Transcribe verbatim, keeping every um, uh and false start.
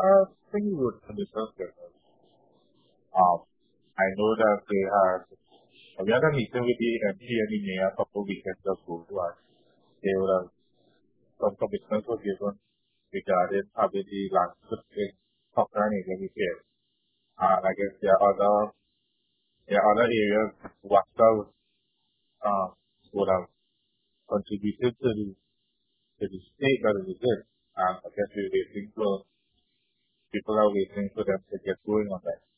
I think you would understand that. Um, I know that they had we had a meeting with the M P and the mayor a couple of weekends ago, and they would have some commitments were given regarding having the landscape in Cochrane area repaired. And I guess there are other there are other areas Wasta would, um, would have contributed to the to the state that it is in. And I guess we're waiting for people are waiting for them to get going on that.